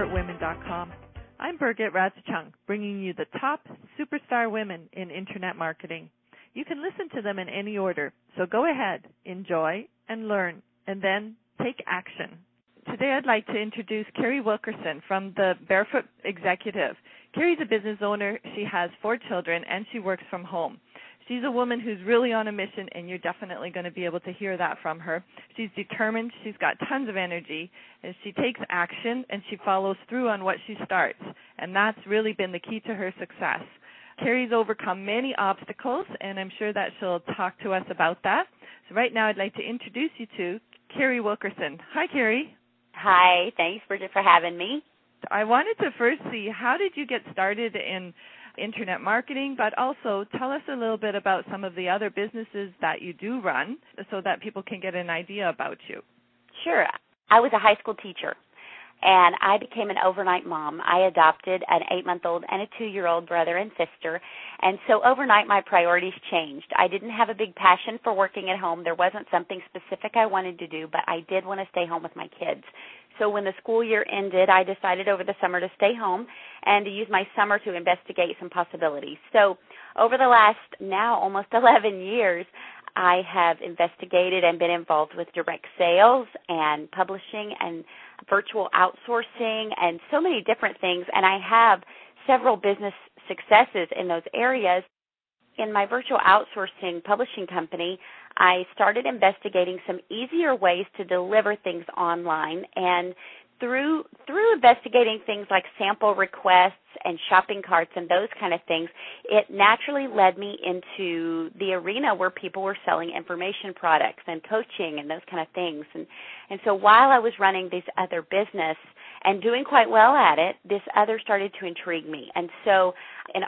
superstarwomen.com. I'm Birgit Radzichung, bringing you the top superstar women in Internet marketing. You can listen to them in any order, so go ahead, enjoy, and learn, and then take action. Today I'd like to introduce Carrie Wilkerson from the Barefoot Executive. Carrie's a business owner. She has 4 children, and she works from home. She's a woman who's really on a mission, and you're definitely going to be able to hear that from her. She's determined. She's got tons of energy, and she takes action, and she follows through on what she starts, and that's really been the key to her success. Carrie's overcome many obstacles, and I'm sure that she'll talk to us about that. So right now I'd like to introduce you to Carrie Wilkerson. Hi, Carrie. Hi. Thanks, Bridget, for having me. I wanted to first see, how did you get started in Internet marketing, but also tell us a little bit about some of the other businesses that you do run so that people can get an idea about you. Sure. I was a high school teacher, and I became an overnight mom. I adopted an 8-month-old and a 2-year-old brother and sister, and so overnight my priorities changed. I didn't have a big passion for working at home. There wasn't something specific I wanted to do, but I did want to stay home with my kids. So when the school year ended, I decided over the summer to stay home and to use my summer to investigate some possibilities. So over the last now almost 11 years, I have investigated and been involved with direct sales and publishing and virtual outsourcing and so many different things, and I have several business successes in those areas. In my virtual outsourcing publishing company, I started investigating some easier ways to deliver things online, and through investigating things like sample requests and shopping carts and those kind of things, it naturally led me into the arena where people were selling information products and coaching and those kind of things. And so while I was running this other business and doing quite well at it, this other started to intrigue me. And so in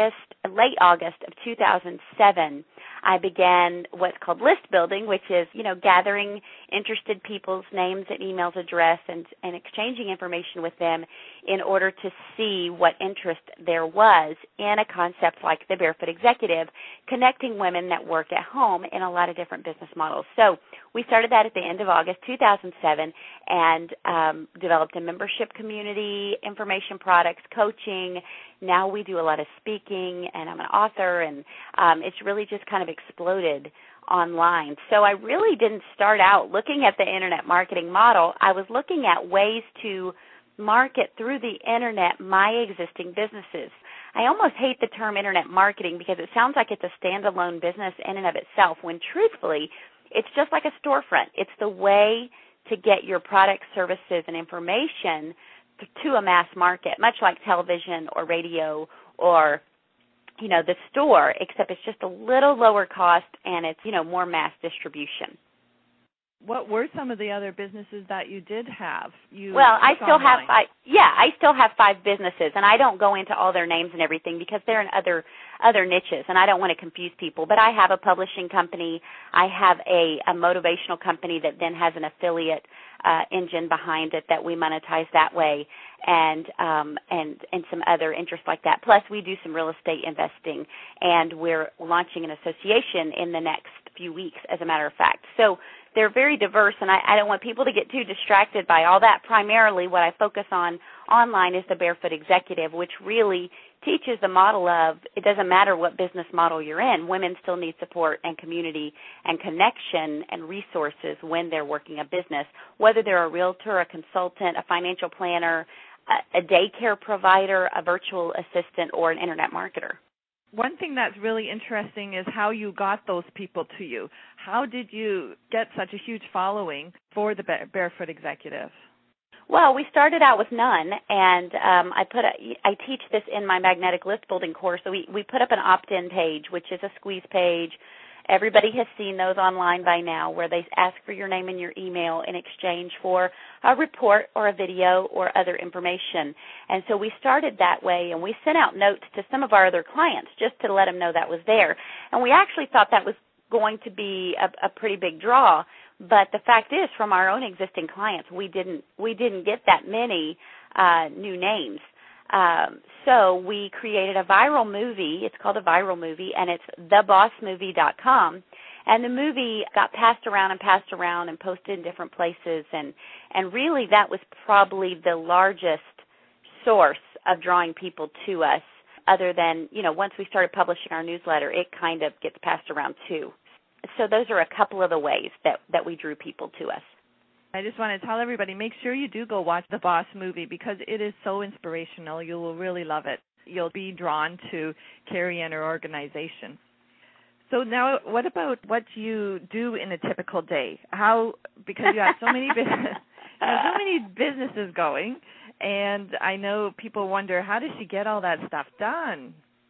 late August of 2007, I began what's called list building, which is, gathering interested people's names and emails, address, and exchanging information with them in order to see what interest there was in a concept like the Barefoot Executive, connecting women that work at home in a lot of different business models. So we started that at the end of August 2007 and developed a membership community, information products, coaching. Now we do a lot of speaking, and I'm an author, and it's really just kind of exploded online. So I really didn't start out looking at the Internet marketing model. I was looking at ways to market through the Internet my existing businesses. I almost hate the term Internet marketing because it sounds like it's a standalone business in and of itself, when truthfully, it's just like a storefront. It's the way to get your products, services, and information to a mass market, much like television or radio or, the store, except it's just a little lower cost and it's, more mass distribution. What were some of the other businesses that you did have? I still have 5 businesses, and I don't go into all their names and everything because they're in other niches, and I don't want to confuse people. But I have a publishing company. I have a motivational company that then has an affiliate engine behind it that we monetize that way, and some other interests like that. Plus, we do some real estate investing, and we're launching an association in the next few weeks, as a matter of fact. So they're very diverse, and I don't want people to get too distracted by all that. Primarily, what I focus on online is the Barefoot Executive, which really teaches the model of it doesn't matter what business model you're in. Women still need support and community and connection and resources when they're working a business, whether they're a realtor, a consultant, a financial planner, a daycare provider, a virtual assistant, or an Internet marketer. One thing that's really interesting is how you got those people to you. How did you get such a huge following for the Barefoot Executive? Well, we started out with none, and I teach this in my magnetic list building course. So we put up an opt-in page, which is a squeeze page. Everybody has seen those online by now, where they ask for your name and your email in exchange for a report or a video or other information. And so we started that way, and we sent out notes to some of our other clients just to let them know that was there. And we actually thought that was going to be a pretty big draw. But the fact is, from our own existing clients, we didn't get that many new names. So we created a viral movie. It's called a viral movie, and it's thebossmovie.com. And the movie got passed around and posted in different places. And really that was probably the largest source of drawing people to us, other than, once we started publishing our newsletter, it kind of gets passed around too. So those are a couple of the ways that we drew people to us. I just want to tell everybody, make sure you do go watch The Boss movie because it is so inspirational. You will really love it. You'll be drawn to Carrie and her organization. So now, what about what you do in a typical day? Because you have so many businesses going, and I know people wonder, how does she get all that stuff done?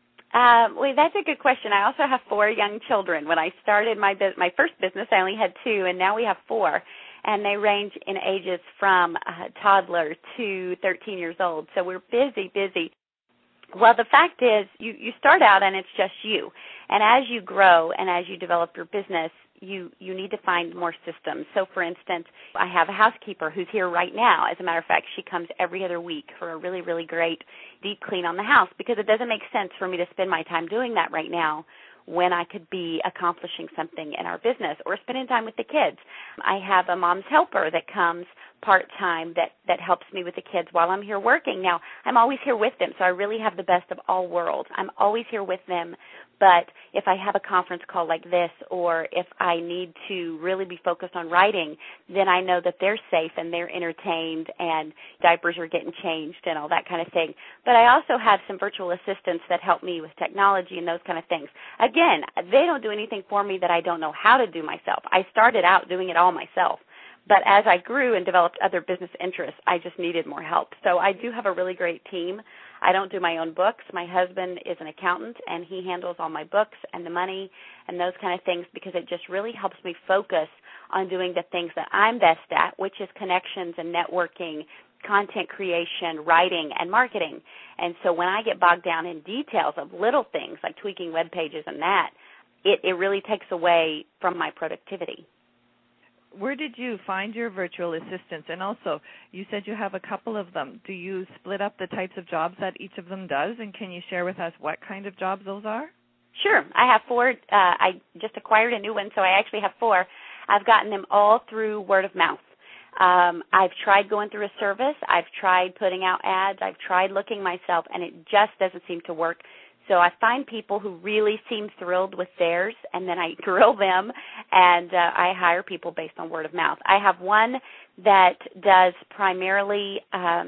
Well, that's a good question. I also have 4 young children. When I started my first business, I only had 2, and now we have 4. And they range in ages from toddler to 13 years old. So we're busy. Well, the fact is, you start out and it's just you. And as you grow and as you develop your business, you need to find more systems. So, for instance, I have a housekeeper who's here right now. As a matter of fact, she comes every other week for a really, really great deep clean on the house because it doesn't make sense for me to spend my time doing that right now when I could be accomplishing something in our business or spending time with the kids. I have a mom's helper that comes part-time that helps me with the kids while I'm here working. Now, I'm always here with them, so I really have the best of all worlds. I'm always here with them, but if I have a conference call like this or if I need to really be focused on writing, then I know that they're safe and they're entertained and diapers are getting changed and all that kind of thing. But I also have some virtual assistants that help me with technology and those kind of things. Again, they don't do anything for me that I don't know how to do myself. I started out doing it all myself. But as I grew and developed other business interests, I just needed more help. So I do have a really great team. I don't do my own books. My husband is an accountant, and he handles all my books and the money and those kind of things because it just really helps me focus on doing the things that I'm best at, which is connections and networking, content creation, writing, and marketing. And so when I get bogged down in details of little things like tweaking web pages and that, it really takes away from my productivity. Where did you find your virtual assistants? And also, you said you have a couple of them. Do you split up the types of jobs that each of them does? And can you share with us what kind of jobs those are? Sure. I have 4. I just acquired a new one, so I actually have 4. I've gotten them all through word of mouth. I've tried going through a service. I've tried putting out ads. I've tried looking myself, and it just doesn't seem to work. So I find people who really seem thrilled with theirs, and then I grill them, and I hire people based on word of mouth. I have one that does primarily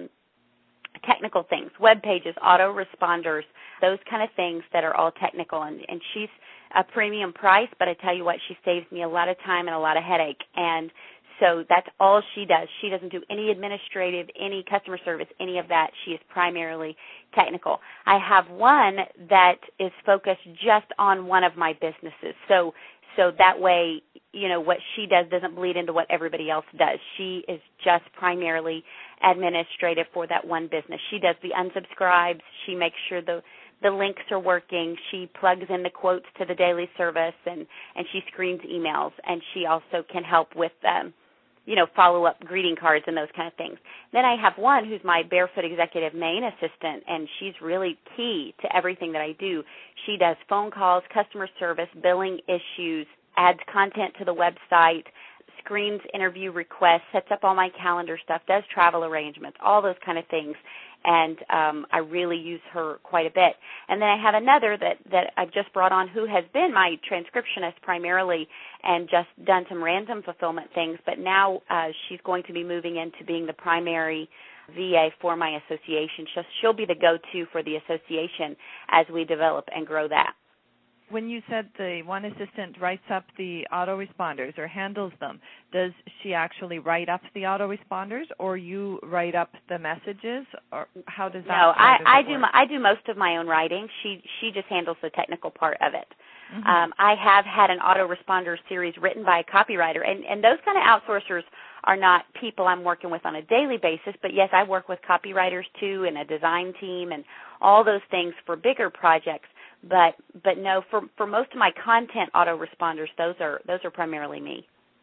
technical things, web pages, autoresponders, those kind of things that are all technical. And she's a premium price, but I tell you what, she saves me a lot of time and a lot of headache. And so that's all she does. She doesn't do any administrative, any customer service, any of that. She is primarily technical. I have one that is focused just on one of my businesses. So that way, what she does doesn't bleed into what everybody else does. She is just primarily administrative for that one business. She does the unsubscribes. She makes sure the links are working. She plugs in the quotes to the daily service, and she screens emails. And she also can help with follow-up greeting cards and those kind of things. Then I have one who's my Barefoot Executive main assistant, and she's really key to everything that I do. She does phone calls, customer service, billing issues, adds content to the website, screens interview requests, sets up all my calendar stuff, does travel arrangements, all those kind of things. And I really use her quite a bit. And then I have another that I've just brought on who has been my transcriptionist primarily and just done some random fulfillment things, but now she's going to be moving into being the primary VA for my association. She'll be the go-to for the association as we develop and grow that. When you said the one assistant writes up the autoresponders or handles them, does she actually write up the autoresponders, or you write up the messages, or how does that? No, I do most of my own writing. She just handles the technical part of it. Mm-hmm. I have had an autoresponder series written by a copywriter, and those kind of outsourcers are not people I'm working with on a daily basis, but yes, I work with copywriters too, and a design team, and all those things for bigger projects. But no, for most of my content autoresponders, those are primarily me.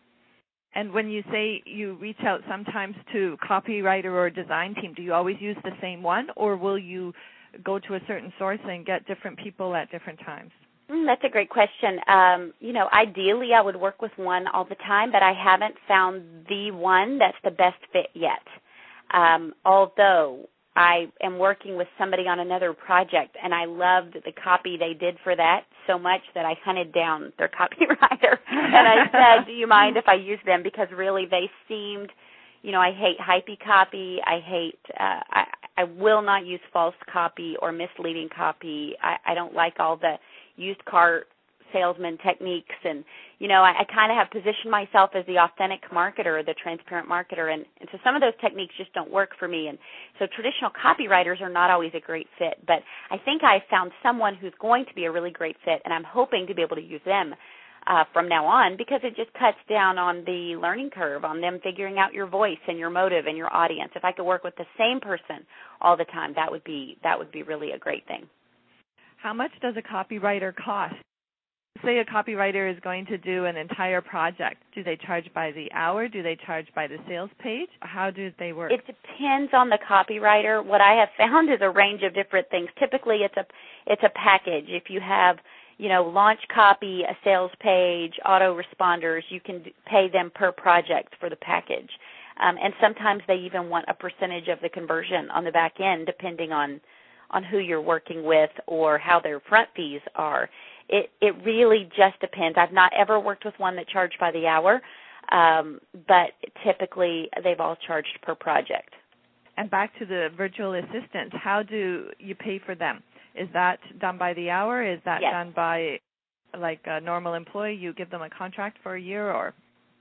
And when you say you reach out sometimes to copywriter or design team, do you always use the same one, or will you go to a certain source and get different people at different times? That's a great question. Ideally I would work with one all the time, but I haven't found the one that's the best fit yet. Although I am working with somebody on another project, and I loved the copy they did for that so much that I hunted down their copywriter, and I said, do you mind if I use them? Because really they seemed, I hate hypey copy. I will not use false copy or misleading copy. I don't like all the used car salesman techniques, and I kind of have positioned myself as the authentic marketer, the transparent marketer, and so some of those techniques just don't work for me, and so traditional copywriters are not always a great fit, but I think I found someone who's going to be a really great fit, and I'm hoping to be able to use them from now on, because it just cuts down on the learning curve, on them figuring out your voice and your motive and your audience. If I could work with the same person all the time, that would be really a great thing. How much does a copywriter cost? Say a copywriter is going to do an entire project. Do they charge by the hour? Do they charge by the sales page? How do they work? It depends on the copywriter. What I have found is a range of different things. Typically, it's a package. If you have, launch copy, a sales page, autoresponders, you can pay them per project for the package. And sometimes they even want a percentage of the conversion on the back end, depending on who you're working with or how their front fees are. It really just depends. I've not ever worked with one that charged by the hour, but typically they've all charged per project. And back to the virtual assistants, how do you pay for them? Is that done by the hour? Is that done by, like a normal employee? You give them a contract for a year, or?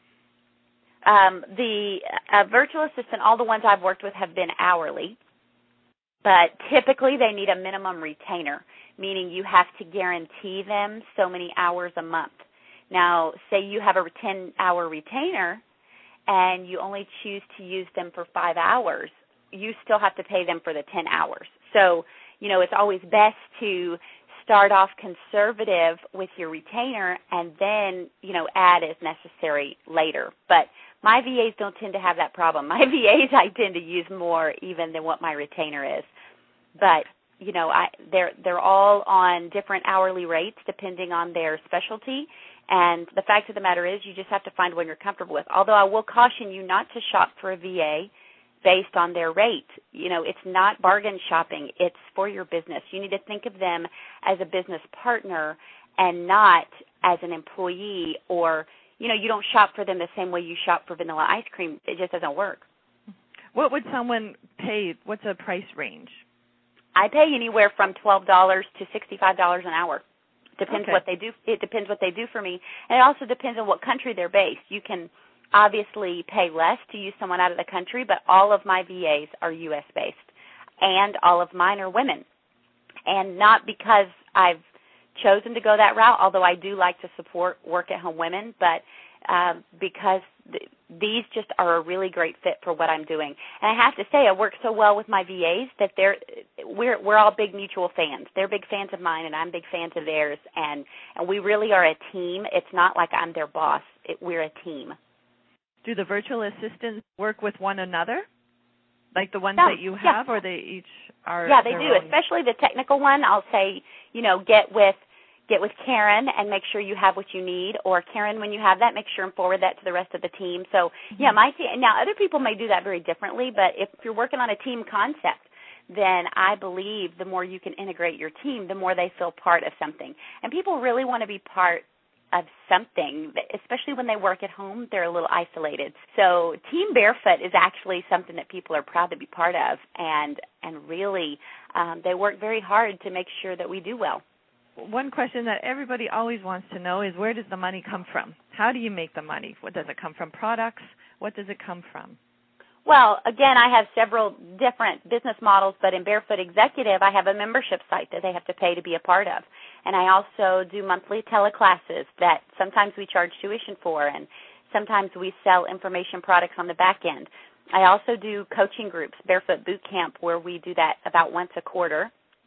The virtual assistant, all the ones I've worked with have been hourly, but typically they need a minimum retainer, meaning you have to guarantee them so many hours a month. Now, say you have a 10-hour retainer and you only choose to use them for 5 hours, you still have to pay them for the 10 hours. So, it's always best to start off conservative with your retainer and then, add as necessary later. But my VAs don't tend to have that problem. My VAs I tend to use more even than what my retainer is. But they're all on different hourly rates depending on their specialty, and the fact of the matter is you just have to find one you're comfortable with. Although I will caution you not to shop for a VA based on their rate. It's not bargain shopping. It's for your business. You need to think of them as a business partner and not as an employee, or, you don't shop for them the same way you shop for vanilla ice cream. It just doesn't work. What would someone pay? What's a price range? I pay anywhere from $12 to $65 an hour. Depends what they do. It depends what they do for me, and it also depends on what country they're based. You can obviously pay less to use someone out of the country, but all of my VAs are U.S. based, and all of mine are women. And not because I've chosen to go that route, although I do like to support work-at-home women, but because these just are a really great fit for what I'm doing. And I have to say, I work so well with my VAs that we're all big mutual fans. They're big fans of mine, and I'm big fans of theirs, and we really are a team. It's not like I'm their boss. We're a team. Do the virtual assistants work with one another, like the ones that you have, or they each are? Yeah, they do. Own? Especially the technical one. I'll say, get with Karen and make sure you have what you need, or Karen, when you have that, make sure and forward that to the rest of the team. So, my team. Now, other people may do that very differently, but if you're working on a team concept, then I believe the more you can integrate your team, the more they feel part of something. And people really want to be part of something, especially when they work at home. They're a little isolated. So Team Barefoot is actually something that people are proud to be part of, and really they work very hard to make sure that we do well. One question that everybody always wants to know is, where does the money come from? How do you make the money? What does it come from? Products? What does it come from? Well, again, I have several different business models, but in Barefoot Executive, I have a membership site that they have to pay to be a part of. And I also do monthly teleclasses that sometimes we charge tuition for, and sometimes we sell information products on the back end. I also do coaching groups, Barefoot Boot Camp, where we do that about once a quarter.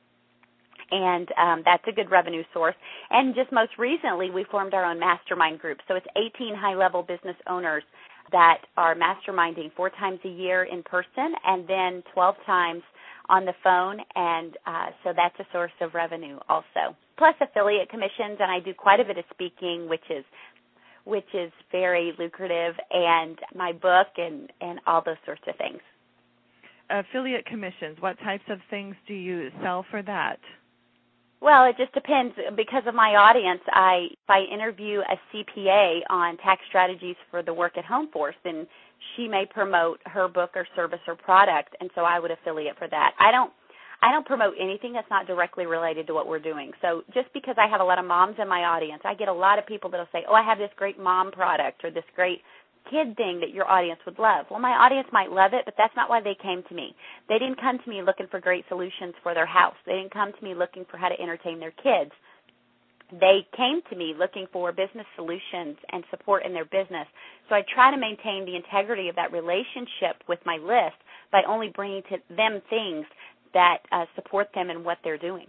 And that's a good revenue source. And just most recently, we formed our own mastermind group. So it's 18 high-level business owners that are masterminding 4 times a year in person and then 12 times on the phone. And so that's a source of revenue also. Plus affiliate commissions, and I do quite a bit of speaking, which is very lucrative, and my book and all those sorts of things. affiliate commissions? What types of things do you sell for that? Well, it just depends. Because of my audience, if I interview a CPA on tax strategies for the work-at-home force, then she may promote her book or service or product, and so I would affiliate for that. I don't promote anything that's not directly related to what we're doing. So just because I have a lot of moms in my audience, I get a lot of people that will say, oh, I have this great mom product or this great kid thing that your audience would love. Well, my audience might love it, but that's not why they came to me. They didn't come to me looking for great solutions for their house. They didn't come to me looking for how to entertain their kids. They came to me looking for business solutions and support in their business. So I try to maintain the integrity of that relationship with my list by only bringing to them things that support them in what they're doing.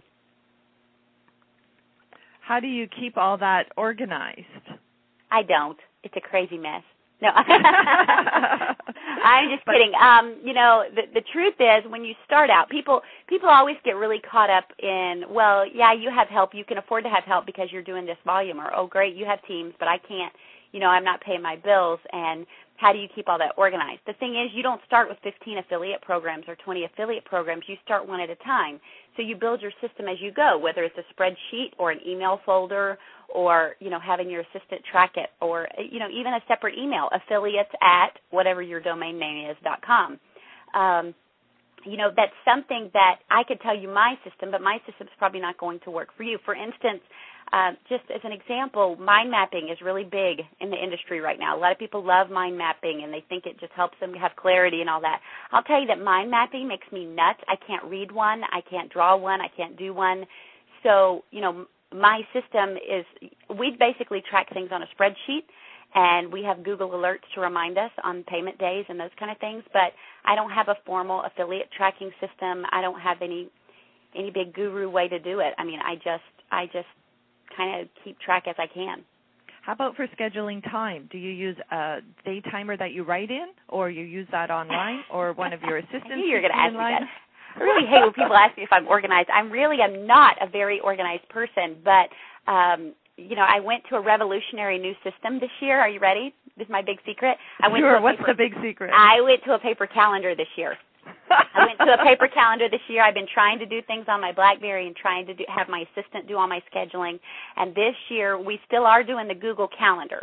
How do you keep all that organized? I don't. It's a crazy mess. No, I'm just kidding. The truth is, when you start out, people always get really caught up in, well, yeah, you have help. You can afford to have help because you're doing this volume. Or, oh, great, you have teams, but I can't. I'm not paying my bills. And how do you keep all that organized? The thing is, you don't start with 15 affiliate programs or 20 affiliate programs. You start one at a time. So you build your system as you go, whether it's a spreadsheet or an email folder or, having your assistant track it or, even a separate email, affiliates@whatever your domain name is .com. That's something that I could tell you my system, but my system's probably not going to work for you. For instance, just as an example, mind mapping is really big in the industry right now. A lot of people love mind mapping, and they think it just helps them have clarity and all that. I'll tell you that mind mapping makes me nuts. I can't read one. I can't draw one. I can't do one. So, my system is, we basically track things on a spreadsheet, and we have Google Alerts to remind us on payment days and those kind of things, but I don't have a formal affiliate tracking system. I don't have any big guru way to do it. I mean, I just kind of keep track as I can. How about for scheduling time? Do you use a day timer that you write in, or you use that online, or one of your assistants? I knew you were going to ask me that. I really hate when people ask me if I'm organized. I'm not a very organized person, but, I went to a revolutionary new system this year. Are you ready? This is my big secret. What's the big secret? I went to a paper calendar this year. I went to a paper calendar this year. I've been trying to do things on my BlackBerry and trying to have my assistant do all my scheduling. And this year, we still are doing the Google Calendar.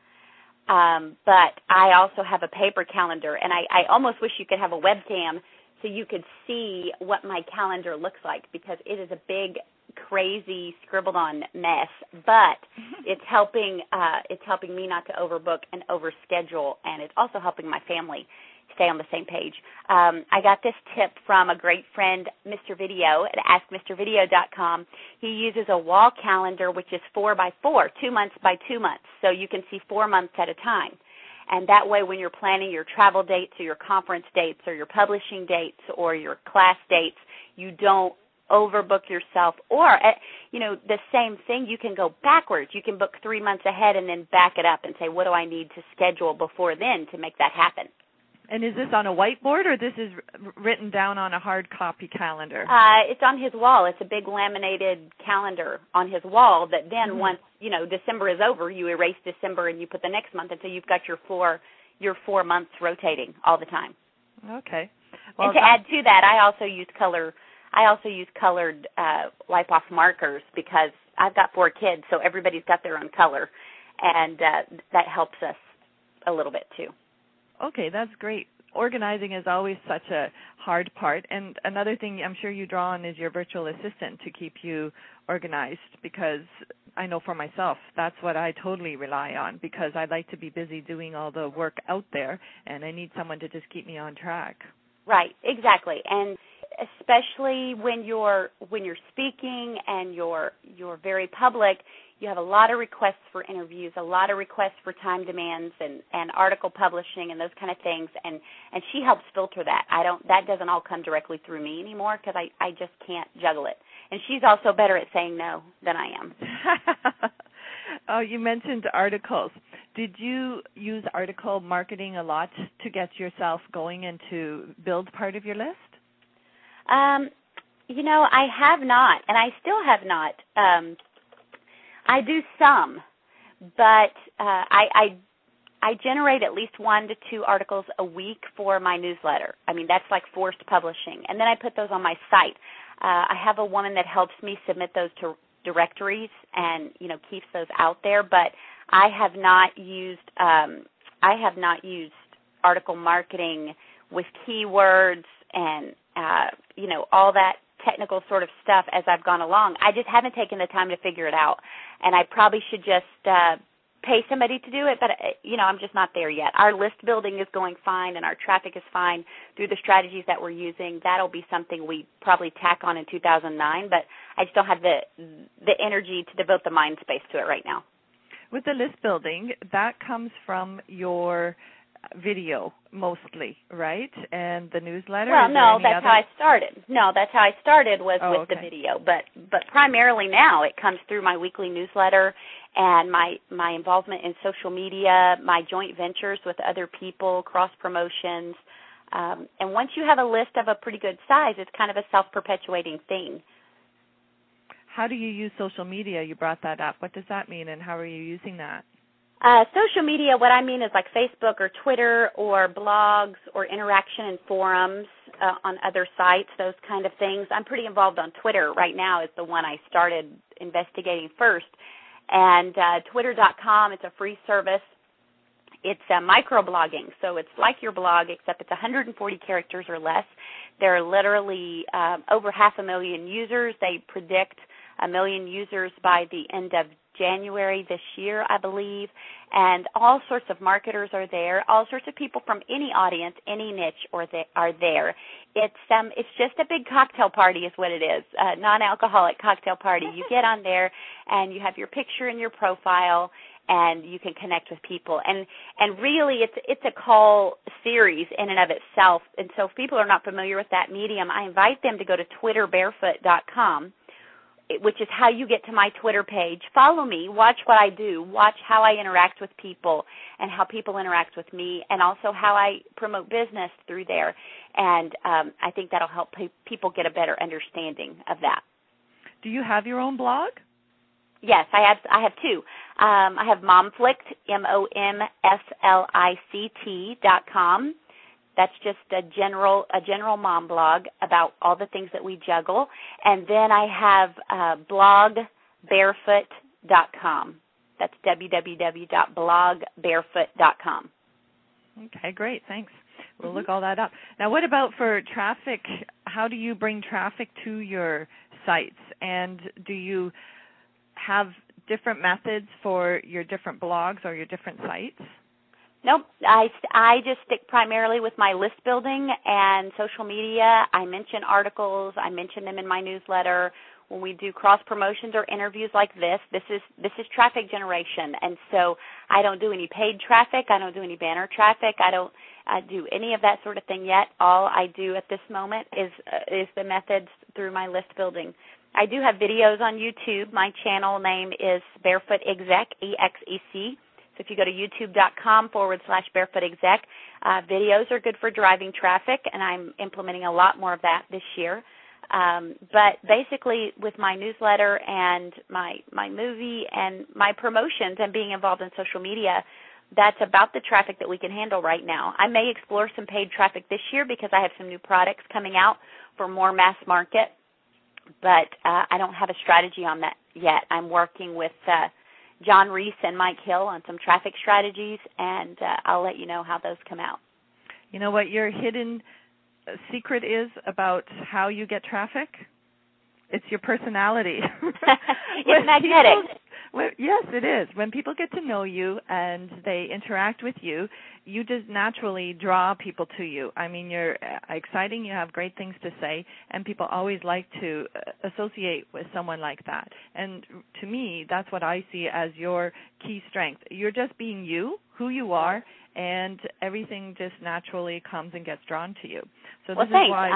But I also have a paper calendar, and I almost wish you could have a webcam so you could see what my calendar looks like, because it is a big, crazy, scribbled-on mess. But it's helping me not to overbook and overschedule, and it's also helping my family stay on the same page. I got this tip from a great friend, Mr. Video, at AskMrVideo.com. He uses a wall calendar, which is 4 by 4, 2 months by 2 months, so you can see 4 months at a time. And that way, when you're planning your travel dates or your conference dates or your publishing dates or your class dates, you don't overbook yourself. Or, the same thing, you can go backwards. You can book 3 months ahead and then back it up and say, what do I need to schedule before then to make that happen? And is this on a whiteboard, or this is written down on a hard copy calendar? It's on his wall. It's a big laminated calendar on his wall that then once, December is over, you erase December and you put the next month until you've got your 4 months rotating all the time. Okay. Well, and to add to that, I also use colored wipe-off markers because I've got 4 kids, so everybody's got their own color, and that helps us a little bit too. Okay, that's great. Organizing is always such a hard part. And another thing I'm sure you draw on is your virtual assistant to keep you organized, because I know for myself that's what I totally rely on, because I like to be busy doing all the work out there, and I need someone to just keep me on track. Right, exactly. And especially when you're speaking and you're very public, you have a lot of requests for interviews, a lot of requests for time demands and article publishing and those kind of things, and she helps filter that. That doesn't all come directly through me anymore because I just can't juggle it. And she's also better at saying no than I am. Oh, you mentioned articles. Did you use article marketing a lot to get yourself going and to build part of your list? I have not, and I still have not. I do some, but I I generate at least 1 to 2 articles a week for my newsletter. I mean, that's like forced publishing. And then I put those on my site. I have a woman that helps me submit those to directories and, keeps those out there. But I have not used article marketing with keywords and, all that technical sort of stuff as I've gone along. I just haven't taken the time to figure it out. And I probably should just pay somebody to do it, but, I'm just not there yet. Our list building is going fine, and our traffic is fine through the strategies that we're using. That'll be something we probably tack on in 2009, but I just don't have the energy to devote the mind space to it right now. With the list building, that comes from your video mostly, right? And the newsletter? Well, no, that's how I started. Was with the video. But primarily now it comes through my weekly newsletter and my involvement in social media, my joint ventures with other people, cross-promotions. And once you have a list of a pretty good size, it's kind of a self-perpetuating thing. How do you use social media? You brought that up. What does that mean, and how are you using that? Social media, what I mean is like Facebook or Twitter or blogs or interaction in forums on other sites, those kind of things. I'm pretty involved on Twitter right now. Is the one I started investigating first. And Twitter.com, it's a free service. It's microblogging, so it's like your blog, except it's 140 characters or less. There are literally over 500,000 users. They predict 1 million users by the end of January this year, I believe, and all sorts of marketers are there. All sorts of people from any audience, any niche are there. It's just a big cocktail party is what it is, a non-alcoholic cocktail party. You get on there, and you have your picture and your profile, and you can connect with people. And really, it's a call series in and of itself. And so if people are not familiar with that medium, I invite them to go to twitterbarefoot.com, which is how you get to my Twitter page. Follow me. Watch what I do. Watch how I interact with people and how people interact with me, and also how I promote business through there. And I think that'll help people get a better understanding of that. Do you have your own blog? Yes, I have two. I have Momflict, MOMSLICT.com. That's just a general mom blog about all the things that we juggle. And then I have blogbarefoot.com. That's www.blogbarefoot.com. Okay, great. Thanks. We'll look all that up. Now, what about for traffic? How do you bring traffic to your sites? And do you have different methods for your different blogs or your different sites? Nope. I just stick primarily with my list building and social media. I mention articles. I mention them in my newsletter. When we do cross promotions or interviews like this is traffic generation. And so I don't do any paid traffic. I don't do any banner traffic. I don't do any of that sort of thing yet. All I do at this moment is the methods through my list building. I do have videos on YouTube. My channel name is Barefoot Exec, EXEC. So if you go to youtube.com/barefootexec, videos are good for driving traffic, and I'm implementing a lot more of that this year. But basically with my newsletter and my movie and my promotions and being involved in social media, that's about the traffic that we can handle right now. I may explore some paid traffic this year because I have some new products coming out for more mass market, but I don't have a strategy on that yet. I'm working with John Reese and Mike Hill on some traffic strategies, and I'll let you know how those come out. You know what your hidden secret is about how you get traffic? It's your personality. It's magnetic. Yes, it is. When people get to know you and they interact with you, you just naturally draw people to you. I mean, you're exciting, you have great things to say, and people always like to associate with someone like that. And to me, that's what I see as your key strength. You're just being you, who you are, and everything just naturally comes and gets drawn to you. So this is why...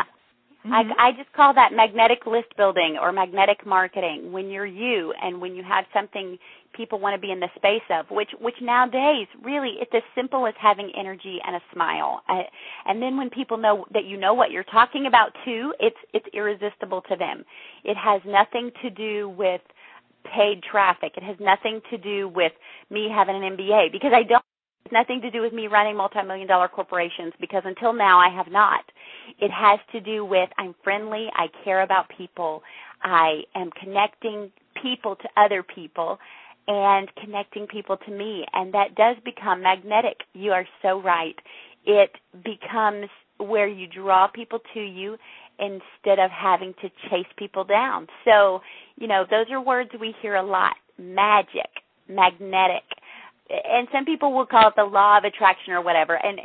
I just call that magnetic list building or magnetic marketing. When you're you and when you have something people want to be in the space of, which nowadays, really, it's as simple as having energy and a smile. And then when people know that you know what you're talking about, too, it's irresistible to them. It has nothing to do with paid traffic. It has nothing to do with me having an MBA, because I don't It's nothing to do with me running multi-million-dollar corporations, because until now I have not. It has to do with I'm friendly, I care about people, I am connecting people to other people and connecting people to me, and that does become magnetic. You are so right. It becomes where you draw people to you instead of having to chase people down. So, those are words we hear a lot: magic, magnetic. And some people will call it the law of attraction or whatever. And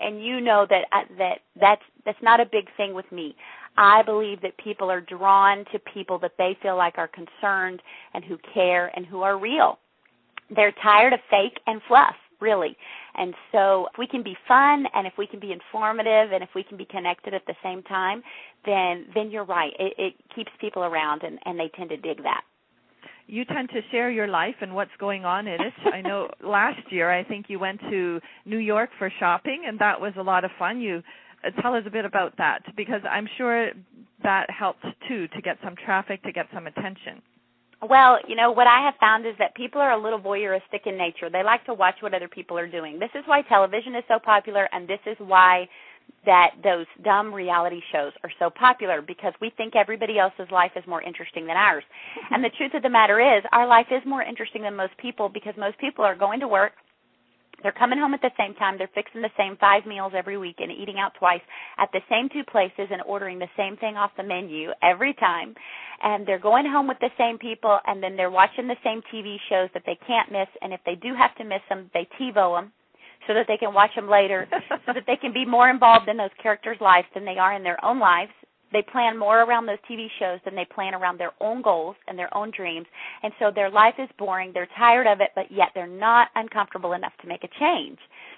that's not a big thing with me. I believe that people are drawn to people that they feel like are concerned and who care and who are real. They're tired of fake and fluff, really. And so if we can be fun and if we can be informative and if we can be connected at the same time, then you're right. It keeps people around, and they tend to dig that. You tend to share your life and what's going on in it. I know last year I think you went to New York for shopping, and that was a lot of fun. You tell us a bit about that, because I'm sure that helped too to get some traffic, to get some attention. Well, what I have found is that people are a little voyeuristic in nature. They like to watch what other people are doing. This is why television is so popular, and this is why that those dumb reality shows are so popular, because we think everybody else's life is more interesting than ours. And the truth of the matter is, our life is more interesting than most people, because most people are going to work, they're coming home at the same time, they're fixing the same 5 meals every week and eating out twice at the same 2 places and ordering the same thing off the menu every time. And they're going home with the same people, and then they're watching the same TV shows that they can't miss, and if they do have to miss them, they TiVo them so that they can watch them later, so that they can be more involved in those characters' lives than they are in their own lives. They plan more around those TV shows than they plan around their own goals and their own dreams. And so their life is boring. They're tired of it, but yet they're not uncomfortable enough to make a change.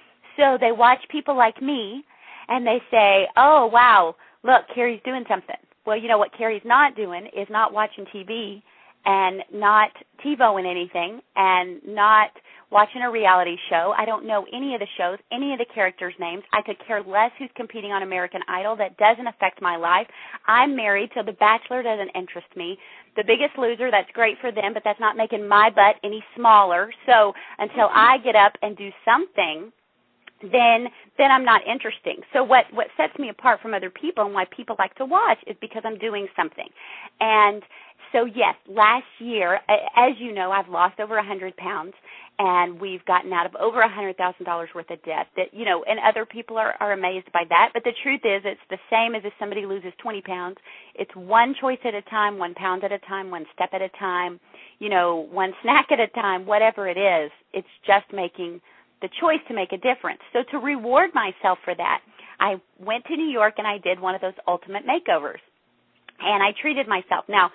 So they watch people like me, and they say, oh, wow, look, Carrie's doing something. Well, what Carrie's not doing is not watching TV and not TiVoing anything and not watching a reality show. I don't know any of the shows, any of the characters' names. I could care less who's competing on American Idol. That doesn't affect my life. I'm married, so The Bachelor doesn't interest me. The Biggest Loser, that's great for them, but that's not making my butt any smaller. So until I get up and do something, then I'm not interesting. So what sets me apart from other people and why people like to watch is because I'm doing something. And so, yes, last year, as you know, I've lost over 100 pounds, and we've gotten out of over $100,000 worth of debt. That, and other people are amazed by that. But the truth is, it's the same as if somebody loses 20 pounds. It's one choice at a time, 1 pound at a time, 1 step at a time, 1 snack at a time, whatever it is. It's just making the choice to make a difference. So to reward myself for that, I went to New York and I did one of those ultimate makeovers. And I treated myself. Now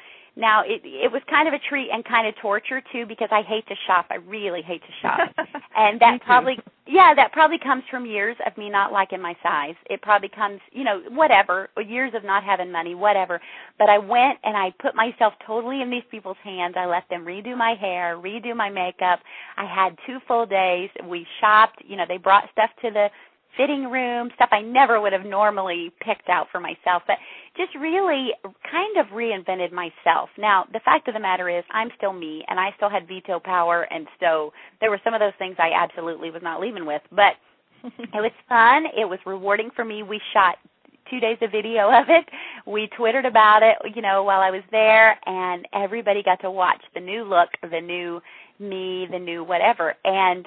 it was kind of a treat and kind of torture too, because I hate to shop. I really hate to shop. And that probably comes from years of me not liking my size. It probably comes, whatever, years of not having money, whatever. But I went and I put myself totally in these people's hands. I let them redo my hair, redo my makeup. I had 2 full days. We shopped. They brought stuff to the fitting room, stuff I never would have normally picked out for myself, but just really kind of reinvented myself. Now, the fact of the matter is I'm still me, and I still had veto power, and so there were some of those things I absolutely was not leaving with, but it was fun. It was rewarding for me. We shot 2 days of video of it. We Twittered about it, while I was there, and everybody got to watch the new look, the new me, the new whatever. And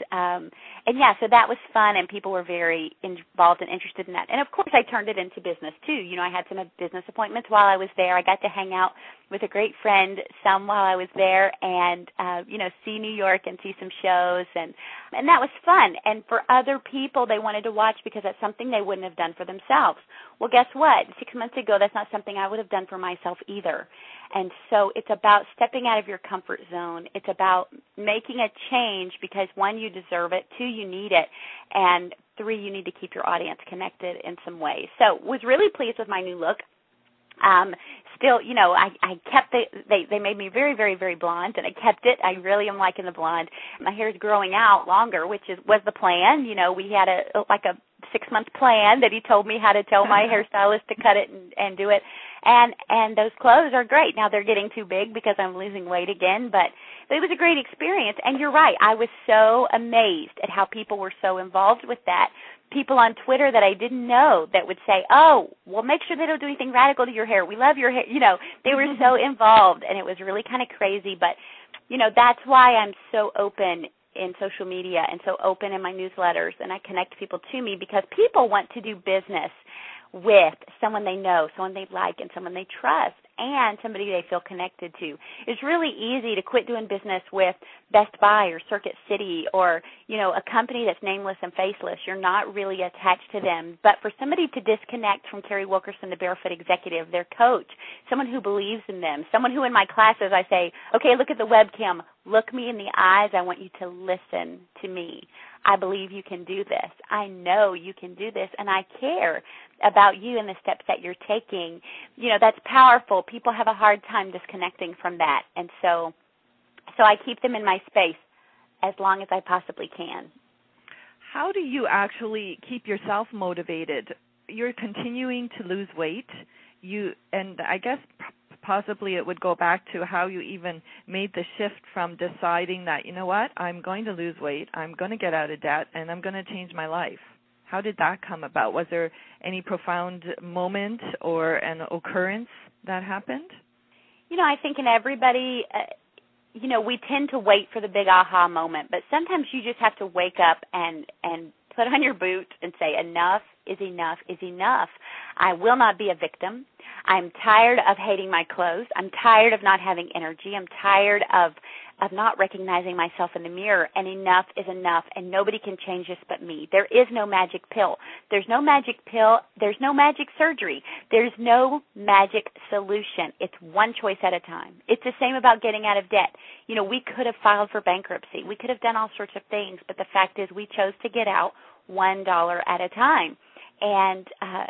so that was fun, and people were very involved and interested in that. And of course I turned it into business too. I had some business appointments while I was there. I got to hang out with a great friend some while I was there and see New York and see some shows, and that was fun. And for other people, they wanted to watch because that's something they wouldn't have done for themselves. Well, guess what? 6 months ago, that's not something I would have done for myself either. And so it's about stepping out of your comfort zone. It's about making a change because, 1, you deserve it, 2, you need it, and 3, you need to keep your audience connected in some ways. So was really pleased with my new look. Still, I kept they made me very, very, very blonde, and I kept it. I really am liking the blonde. My hair is growing out longer, which was the plan. We had a 6-month plan that he told me how to tell my hairstylist to cut it and do it. And those clothes are great. Now they're getting too big because I'm losing weight again, but it was a great experience. And you're right, I was so amazed at how people were so involved with that. People on Twitter that I didn't know that would say, oh, well, make sure they don't do anything radical to your hair. We love your hair. You know, they were so involved, and it was really kind of crazy. But, you know, that's why I'm so open in social media and so open in my newsletters, and I connect people to me, because people want to do business with someone they know, someone they like, and someone they trust, and somebody they feel connected to. It's really easy to quit doing business with Best Buy or Circuit City or, you know, a company that's nameless and faceless. You're not really attached to them. But for somebody to disconnect from Carrie Wilkerson, the Barefoot Executive, their coach, someone who believes in them, someone who in my classes I say, okay, look at the webcam, look me in the eyes, I want you to listen to me. I believe you can do this. I know you can do this, and I care about you and the steps that you're taking. You know, that's powerful. People have a hard time disconnecting from that, and so I keep them in my space as long as I possibly can. How do you actually keep yourself motivated? You're continuing to lose weight. And I guess possibly it would go back to how you even made the shift from deciding that, you know what, I'm going to lose weight, I'm going to get out of debt, and I'm going to change my life. How did that come about? Was there any profound moment or an occurrence that happened? You know, I think in everybody, you know, we tend to wait for the big aha moment, but sometimes you just have to wake up and put on your boots and say, enough is enough is enough. I will not be a victim. I'm tired of hating my clothes. I'm tired of not having energy. I'm tired of not recognizing myself in the mirror, and enough is enough, and nobody can change this but me. There is no magic pill. There's no magic pill. There's no magic surgery. There's no magic solution. It's one choice at a time. It's the same about getting out of debt. You know, we could have filed for bankruptcy. We could have done all sorts of things, but the fact is we chose to get out $1 at a time. And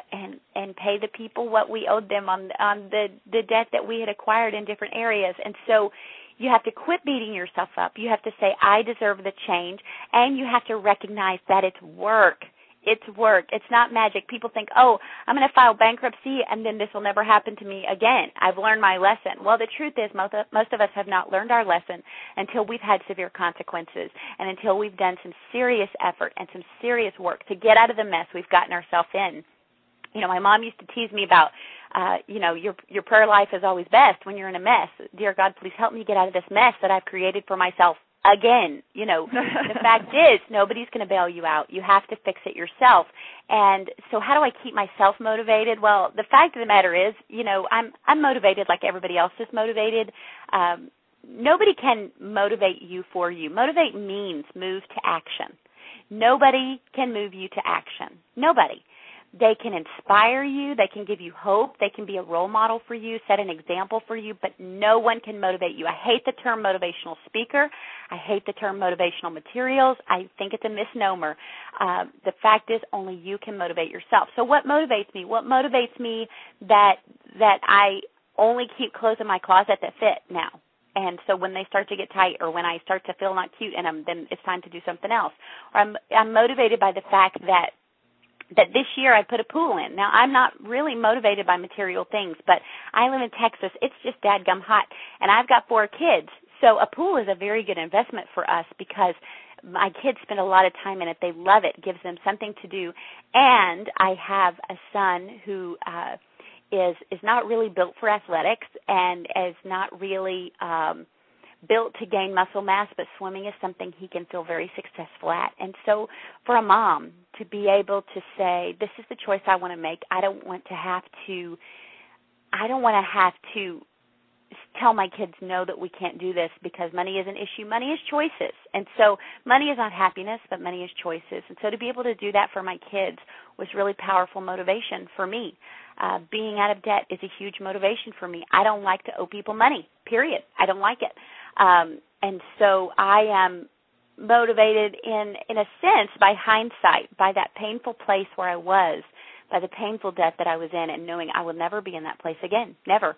pay the people what we owed them on the debt that we had acquired in different areas. And so you have to quit beating yourself up. You have to say, I deserve the change, and you have to recognize that it's work. It's work. It's not magic. People think, oh, I'm going to file bankruptcy, and then this will never happen to me again. I've learned my lesson. Well, the truth is most of us have not learned our lesson until we've had severe consequences and until we've done some serious effort and some serious work to get out of the mess we've gotten ourselves in. You know, my mom used to tease me about, you know, your prayer life is always best when you're in a mess. Dear God, please help me get out of this mess that I've created for myself. Again, you know, the fact is nobody's going to bail you out. You have to fix it yourself. And so how do I keep myself motivated? Well, the fact of the matter is, you know, I'm motivated like everybody else is motivated. Nobody can motivate you for you. Motivate means move to action. Nobody can move you to action. Nobody. They can inspire you. They can give you hope. They can be a role model for you, set an example for you, but no one can motivate you. I hate the term motivational speaker. I hate the term motivational materials. I think it's a misnomer. The fact is only you can motivate yourself. So what motivates me? What motivates me that I only keep clothes in my closet that fit now. And so when they start to get tight or when I start to feel not cute and then it's time to do something else. Or I'm motivated by the fact that this year I put a pool in. Now, I'm not really motivated by material things, but I live in Texas. It's just dadgum hot, and I've got 4 kids. So a pool is a very good investment for us because my kids spend a lot of time in it. They love it. It gives them something to do. And I have a son who is not really built for athletics and is not really built to gain muscle mass, but swimming is something he can feel very successful at. And so for a mom to be able to say, this is the choice I want to make, I don't want to have to tell my kids no that we can't do this because money is an issue. Money is choices. And so money is not happiness, but money is choices. And so to be able to do that for my kids was really powerful motivation for me. Being out of debt is a huge motivation for me. I don't like to owe people money, period. I don't like it. And so I am motivated in a sense by hindsight, by that painful place where I was, by the painful debt that I was in and knowing I will never be in that place again, never.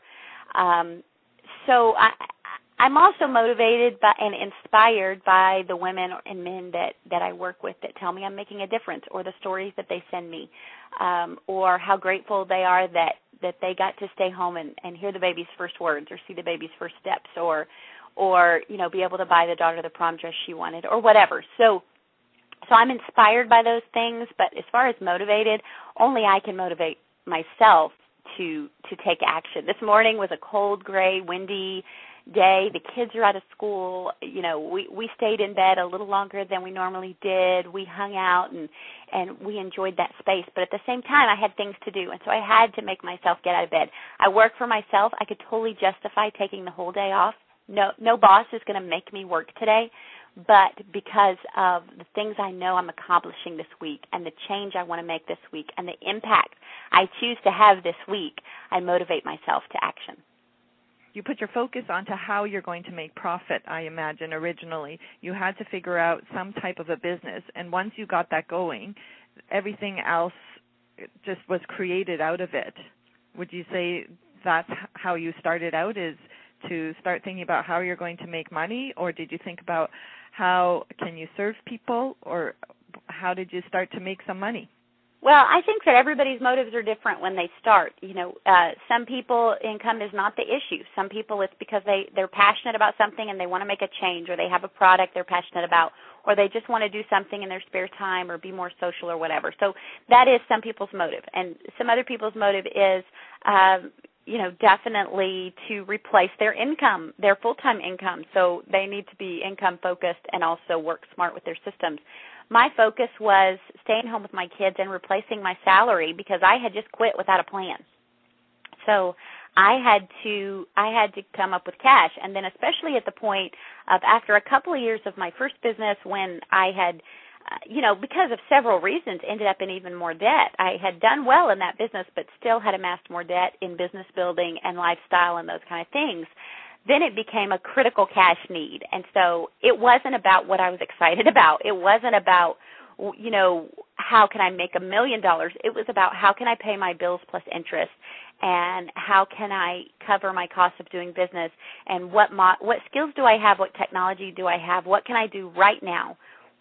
So I'm also motivated by and inspired by the women and men that I work with that tell me I'm making a difference, or the stories that they send me, or how grateful they are that that they got to stay home and hear the baby's first words or see the baby's first steps or be able to buy the daughter the prom dress she wanted or whatever. So I'm inspired by those things, but as far as motivated, only I can motivate myself to take action. This morning was a cold, gray, windy day. The kids are out of school. We stayed in bed a little longer than we normally did. We hung out and we enjoyed that space. But at the same time, I had things to do, and so I had to make myself get out of bed. I work for myself. I could totally justify taking the whole day off. No boss is going to make me work today. But because of the things I know I'm accomplishing this week and the change I want to make this week and the impact I choose to have this week, I motivate myself to action. You put your focus onto how you're going to make profit, I imagine, originally. You had to figure out some type of a business, and once you got that going, everything else just was created out of it. Would you say that's how you started out, is to start thinking about how you're going to make money, or did you think about how can you serve people, or how did you start to make some money? Well, I think that everybody's motives are different when they start. Some people, income is not the issue. Some people, it's because they're passionate about something and they want to make a change, or they have a product they're passionate about, or they just want to do something in their spare time or be more social or whatever. So that is some people's motive. And some other people's motive is definitely to replace their income, their full-time income. So they need to be income-focused and also work smart with their systems. My focus was staying home with my kids and replacing my salary because I had just quit without a plan. So I had to come up with cash. And then especially at the point of after a couple of years of my first business when I had because of several reasons, ended up in even more debt. I had done well in that business, but still had amassed more debt in business building and lifestyle and those kind of things. Then it became a critical cash need. And so it wasn't about what I was excited about. It wasn't about, how can I make $1 million? It was about how can I pay my bills plus interest, and how can I cover my cost of doing business, and what skills do I have, what technology do I have, what can I do right now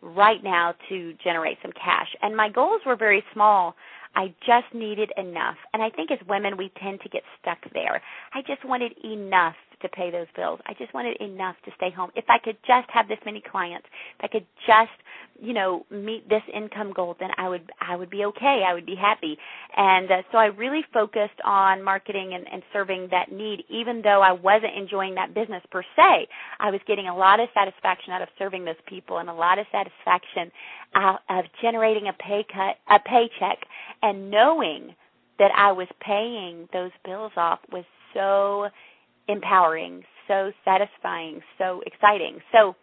to generate some cash. And my goals were very small. I just needed enough. And I think as women, we tend to get stuck there. I just wanted enough to pay those bills. I just wanted enough to stay home. If I could just have this many clients, if I could just, meet this income goal, then I would be okay. I would be happy. And so I really focused on marketing and serving that need, even though I wasn't enjoying that business per se. I was getting a lot of satisfaction out of serving those people and a lot of satisfaction out of generating a paycheck, and knowing that I was paying those bills off was so empowering, so satisfying, so exciting. So,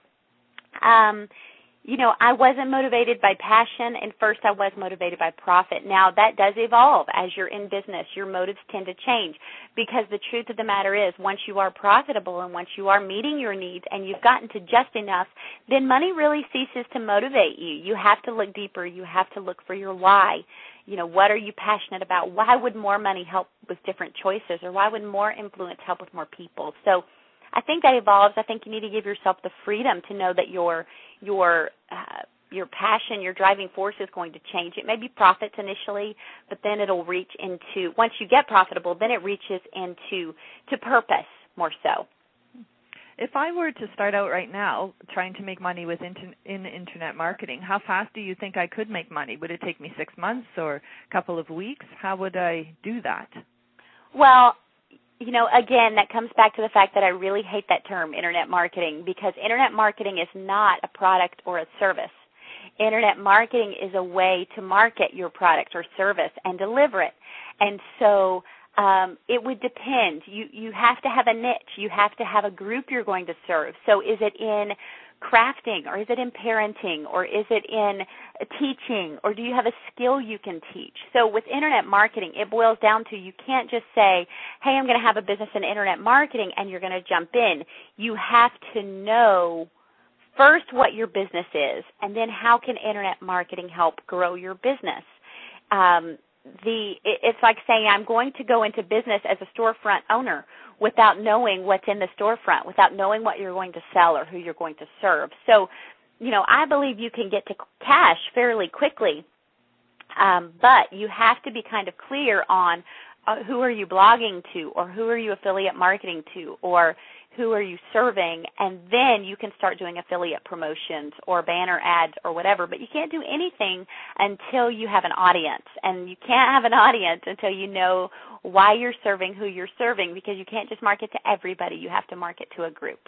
I wasn't motivated by passion, and first I was motivated by profit. Now, that does evolve as you're in business. Your motives tend to change, because the truth of the matter is once you are profitable and once you are meeting your needs and you've gotten to just enough, then money really ceases to motivate you. You have to look deeper. You have to look for your why. What are you passionate about? Why would more money help with different choices, or why would more influence help with more people? So I think that evolves. I think you need to give yourself the freedom to know that your passion, your driving force is going to change. It may be profits initially, but then it'll reach into, once you get profitable, then it reaches into purpose more so. If I were to start out right now trying to make money in internet marketing, how fast do you think I could make money? Would it take me 6 months or a couple of weeks? How would I do that? Well, again, that comes back to the fact that I really hate that term, internet marketing, because internet marketing is not a product or a service. Internet marketing is a way to market your product or service and deliver it. And so it would depend. You have to have a niche. You have to have a group you're going to serve. So is it in crafting, or is it in parenting, or is it in teaching, or do you have a skill you can teach? So with internet marketing, it boils down to you can't just say, hey, I'm going to have a business in internet marketing, and you're going to jump in. You have to know first what your business is, and then how can internet marketing help grow your business. It's like saying I'm going to go into business as a storefront owner without knowing what's in the storefront, without knowing what you're going to sell or who you're going to serve. So, I believe you can get to cash fairly quickly, but you have to be kind of clear on, who are you blogging to, or who are you affiliate marketing to, or who are you serving, and then you can start doing affiliate promotions or banner ads or whatever. But you can't do anything until you have an audience, and you can't have an audience until you know why you're serving who you're serving, because you can't just market to everybody. You have to market to a group.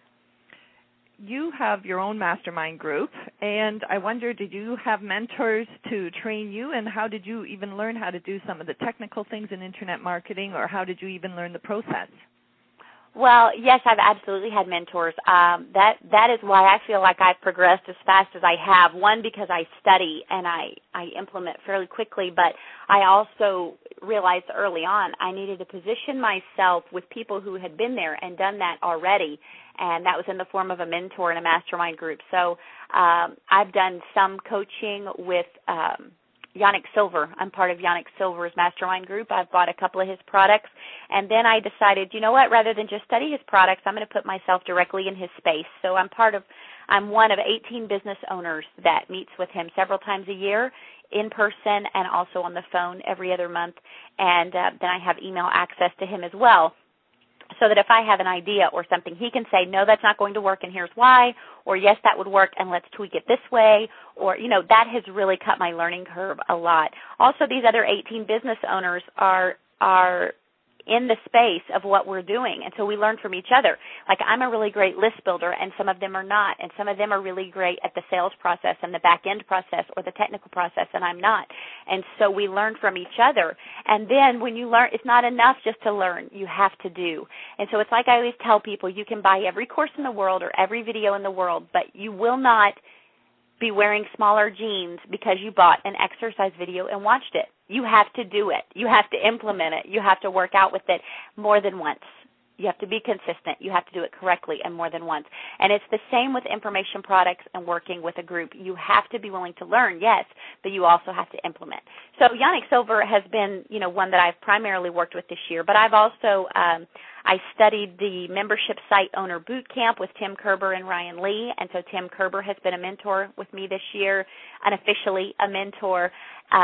You have your own mastermind group, and I wonder, did you have mentors to train you, and how did you even learn how to do some of the technical things in Internet marketing, or how did you even learn the process? Well, yes, I've absolutely had mentors. That is why I feel like I've progressed as fast as I have. One, because I study and I implement fairly quickly, but I also realized early on I needed to position myself with people who had been there and done that already, and that was in the form of a mentor and a mastermind group. So I've done some coaching with Yannick Silver. I'm part of Yannick Silver's mastermind group. I've bought a couple of his products, and then I decided, you know what, rather than just study his products, I'm going to put myself directly in his space. So I'm one of 18 business owners that meets with him several times a year, in person and also on the phone every other month, and then I have email access to him as well, so that if I have an idea or something, he can say, no, that's not going to work, and here's why, or yes, that would work, and let's tweak it this way, or, that has really cut my learning curve a lot. Also, these other 18 business owners are in the space of what we're doing, and so we learn from each other. Like, I'm a really great list builder, and some of them are not, and some of them are really great at the sales process and the back-end process or the technical process, and I'm not. And so we learn from each other. And then when you learn, it's not enough just to learn. You have to do. And so it's like I always tell people, you can buy every course in the world or every video in the world, but you will not be wearing smaller jeans because you bought an exercise video and watched it. You have to do it. You have to implement it. You have to work out with it more than once. You have to be consistent. You have to do it correctly and more than once. And it's the same with information products and working with a group. You have to be willing to learn, yes, but you also have to implement. So Yannick Silver has been, one that I've primarily worked with this year, but I've also I studied the membership site owner boot camp with Tim Kerber and Ryan Lee, and so Tim Kerber has been a mentor with me this year, unofficially a mentor.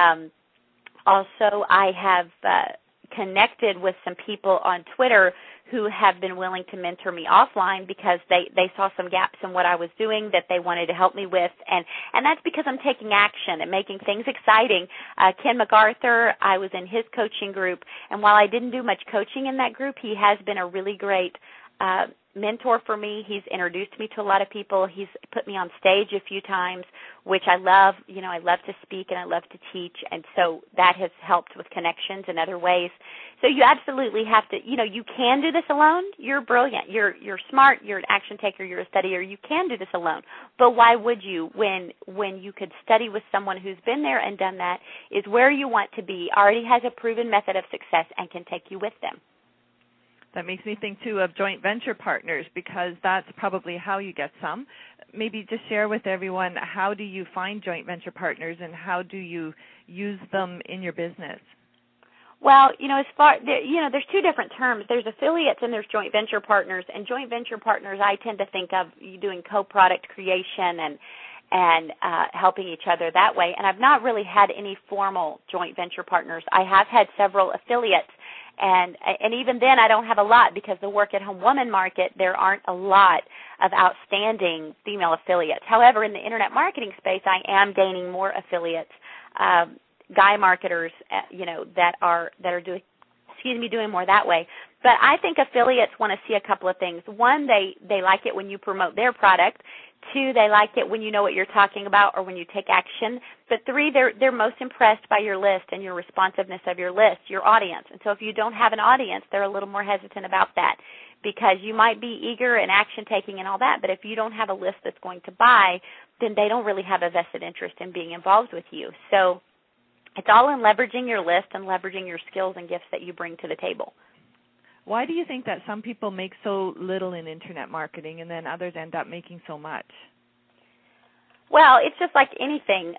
Also, I have connected with some people on Twitter who have been willing to mentor me offline because they saw some gaps in what I was doing that they wanted to help me with, and that's because I'm taking action and making things exciting. Ken MacArthur, I was in his coaching group, and while I didn't do much coaching in that group, he has been a really great mentor for me. He's introduced me to a lot of people. He's put me on stage a few times, which I love. I love to speak and I love to teach, and so that has helped with connections in other ways. So you absolutely have to, you can do this alone. You're brilliant. You're smart. You're an action taker. You're a studier. You can do this alone. But why would you when you could study with someone who's been there and done that, is where you want to be, already has a proven method of success, and can take you with them. That makes me think, too, of joint venture partners, because that's probably how you get some. Maybe just share with everyone, how do you find joint venture partners and how do you use them in your business? Well, there's two different terms. There's affiliates and there's joint venture partners. And joint venture partners, I tend to think of you doing co-product creation and helping each other that way. And I've not really had any formal joint venture partners. I have had several affiliates. And even then, I don't have a lot, because the work-at-home woman market, there aren't a lot of outstanding female affiliates. However, in the Internet marketing space, I am gaining more affiliates, guy marketers, that are doing more that way. But I think affiliates want to see a couple of things. One, they like it when you promote their product. Two, they like it when you know what you're talking about or when you take action. But three, they're most impressed by your list and your responsiveness of your list, your audience. And so if you don't have an audience, they're a little more hesitant about that, because you might be eager and action-taking and all that, but if you don't have a list that's going to buy, then they don't really have a vested interest in being involved with you. So it's all in leveraging your list and leveraging your skills and gifts that you bring to the table. Why do you think that some people make so little in Internet marketing and then others end up making so much? Well, it's just like anything.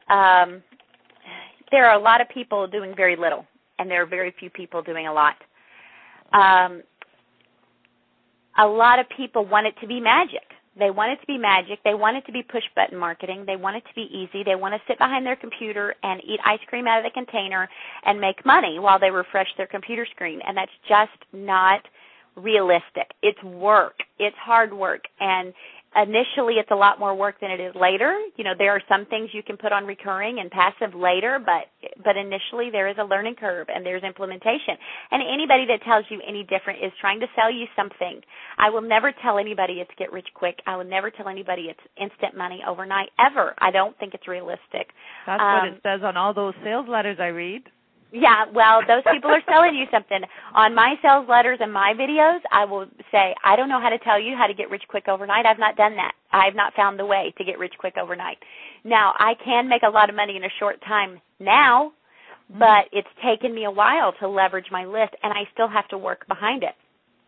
There are a lot of people doing very little, and there are very few people doing a lot. A lot of people want it to be magic. They want it to be magic. They want it to be push-button marketing. They want it to be easy. They want to sit behind their computer and eat ice cream out of the container and make money while they refresh their computer screen. And that's just not realistic. It's work. It's hard work. And initially it's a lot more work than it is later. You know, there are some things you can put on recurring and passive later, but initially there is a learning curve and there's implementation. And anybody that tells you any different is trying to sell you something. I will never tell anybody it's get rich quick. I will never tell anybody it's instant money overnight, ever. I don't think it's realistic. That's what it says on all those sales letters I read. Yeah, well, those people are selling you something. On my sales letters and my videos, I will say, I don't know how to tell you how to get rich quick overnight. I've not done that. I've not found the way to get rich quick overnight. Now, I can make a lot of money in a short time now, but it's taken me a while to leverage my list, and I still have to work behind it.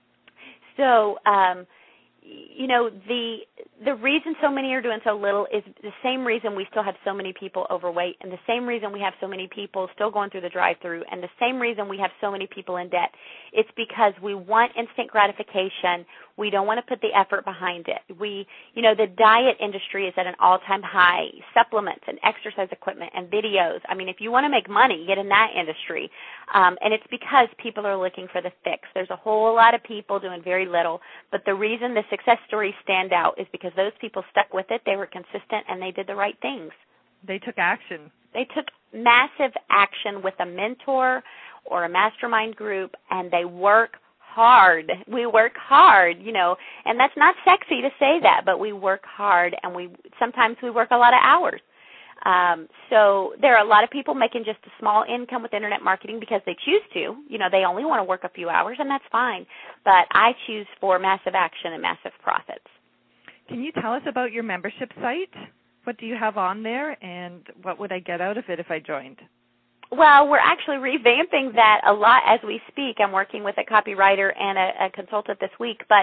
So, you know, the reason so many are doing so little is the same reason we still have so many people overweight, and the same reason we have so many people still going through the drive-thru, and the same reason we have so many people in debt. It's because we want instant gratification. We don't want to put the effort behind it. You know, the diet industry is at an all-time high. Supplements and exercise equipment and videos. I mean, if you want to make money, get in that industry. And it's because people are looking for the fix. There's a whole lot of people doing very little, but the reason the success stories stand out is because those people stuck with it, they were consistent, and they did the right things. They took action. They took massive action with a mentor or a mastermind group, and they work hard. We work hard, you know, and that's not sexy to say that, but we work hard, and sometimes we work a lot of hours. So there are a lot of people making just a small income with internet marketing because they choose to. You know, they only want to work a few hours, and that's fine. But I choose for massive action and massive profits. Can you tell us about your membership site? What do you have on there, and what would I get out of it if I joined? Well, we're actually revamping that a lot as we speak. I'm working with a copywriter and a consultant this week, but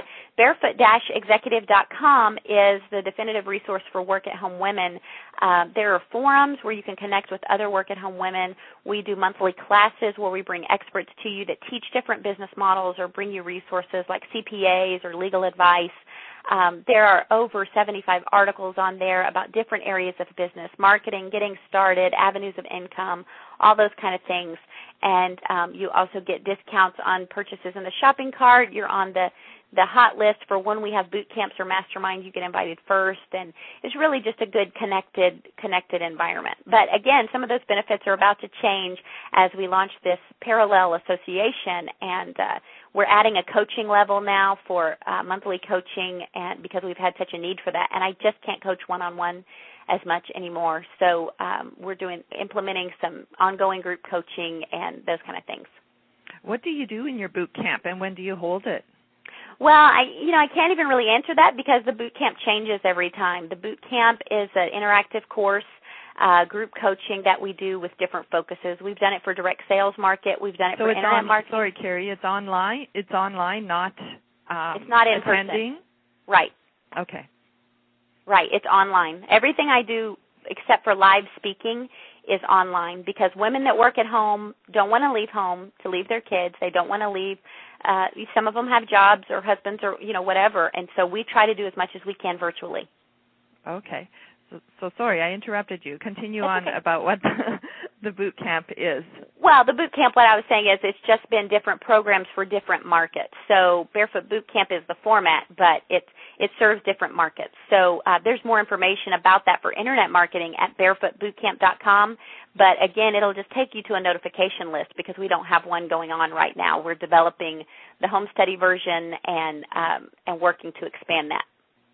barefoot-executive.com is the definitive resource for work-at-home women. There are forums where you can connect with other work-at-home women. We do monthly classes where we bring experts to you that teach different business models or bring you resources like CPAs or legal advice. There are over 75 articles on there about different areas of business, marketing, getting started, avenues of income, all those kind of things. And you also get discounts on purchases in the shopping cart. You're on the hot list for when we have boot camps or masterminds. You get invited first, and it's really just a good connected environment. But again, some of those benefits are about to change as we launch this parallel association, and we're adding a coaching level now for monthly coaching, and because we've had such a need for that, and I just can't coach one-on-one as much anymore. So we're implementing some ongoing group coaching and those kind of things. What do you do in your boot camp, and when do you hold it? Well, I can't even really answer that because the boot camp changes every time. The boot camp is an interactive course, group coaching that we do with different focuses. We've done it for direct sales market. We've done it for internet marketing. Sorry, Carrie, it's online. It's online, not it's not in attending? person. Right. Okay. Right. It's online. Everything I do except for live speaking is online because women that work at home don't want to leave home to leave their kids. They don't want to leave. Some of them have jobs or husbands or, whatever, and so we try to do as much as we can virtually. Okay. So sorry, I interrupted you. Continue That's on okay. about what the boot camp is. Well, the boot camp, what I was saying is it's just been different programs for different markets. So Barefoot Boot Camp is the format, but it serves different markets. So there's more information about that for internet marketing at barefootbootcamp.com. But again, it'll just take you to a notification list because we don't have one going on right now. We're developing the home study version and working to expand that.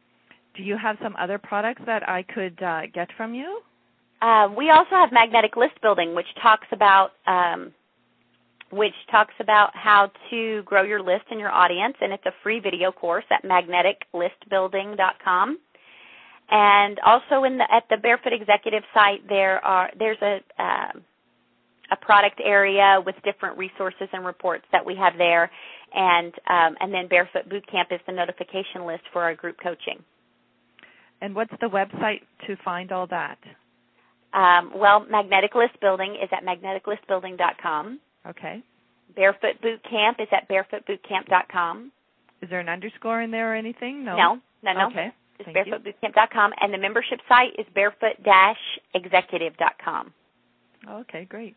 Do you have some other products that I could get from you? We also have Magnetic List Building, which talks about how to grow your list and your audience, and it's a free video course at magneticlistbuilding.com. And also at the Barefoot Executive site, there's a product area with different resources and reports that we have there, and then Barefoot Boot Camp is the notification list for our group coaching. And what's the website to find all that? Well, Magnetic List Building is at magneticlistbuilding.com. Okay. Barefoot Boot Camp is at barefootbootcamp.com. Is there an underscore in there or anything? No. No. Okay. It's barefootbootcamp.com, and the membership site is barefoot-executive.com. Okay, great.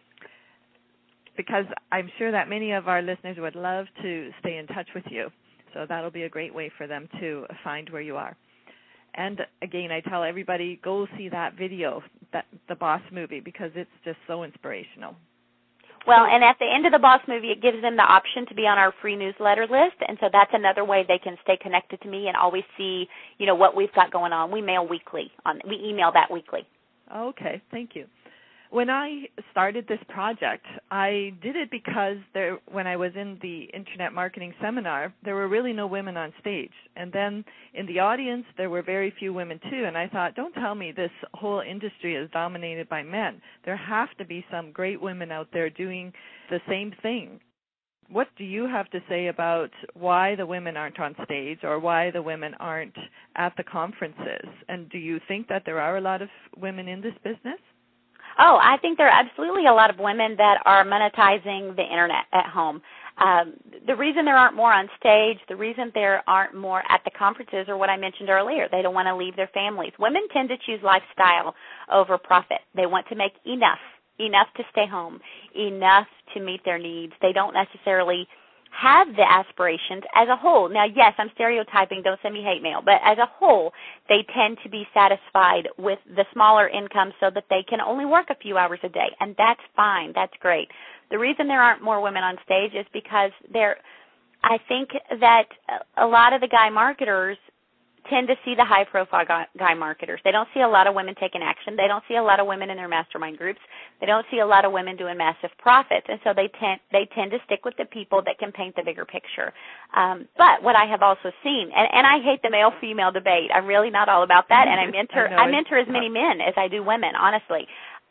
Because I'm sure that many of our listeners would love to stay in touch with you, so that'll be a great way for them to find where you are. And again, I tell everybody, go see that video, the Boss movie, because it's just so inspirational. Well, and at the end of the Boss movie, it gives them the option to be on our free newsletter list, and so that's another way they can stay connected to me and always see, what we've got going on. We email that weekly. Okay, thank you. When I started this project, I did it because when I was in the Internet Marketing Seminar, there were really no women on stage. And then in the audience, there were very few women, too. And I thought, don't tell me this whole industry is dominated by men. There have to be some great women out there doing the same thing. What do you have to say about why the women aren't on stage or why the women aren't at the conferences? And do you think that there are a lot of women in this business? Oh, I think there are absolutely a lot of women that are monetizing the Internet at home. The reason there aren't more on stage, the reason there aren't more at the conferences are what I mentioned earlier. They don't want to leave their families. Women tend to choose lifestyle over profit. They want to make enough to stay home, enough to meet their needs. They don't necessarily have the aspirations as a whole. Now, yes, I'm stereotyping, don't send me hate mail, but as a whole, they tend to be satisfied with the smaller income so that they can only work a few hours a day, and that's fine. That's great. The reason there aren't more women on stage is because I think that a lot of the guy marketers tend to see the high-profile guy marketers. They don't see a lot of women taking action. They don't see a lot of women in their mastermind groups. They don't see a lot of women doing massive profits, and so they tend to stick with the people that can paint the bigger picture. But what I have also seen, and I hate the male-female debate. I'm really not all about that, and I mentor as many men as I do women, honestly.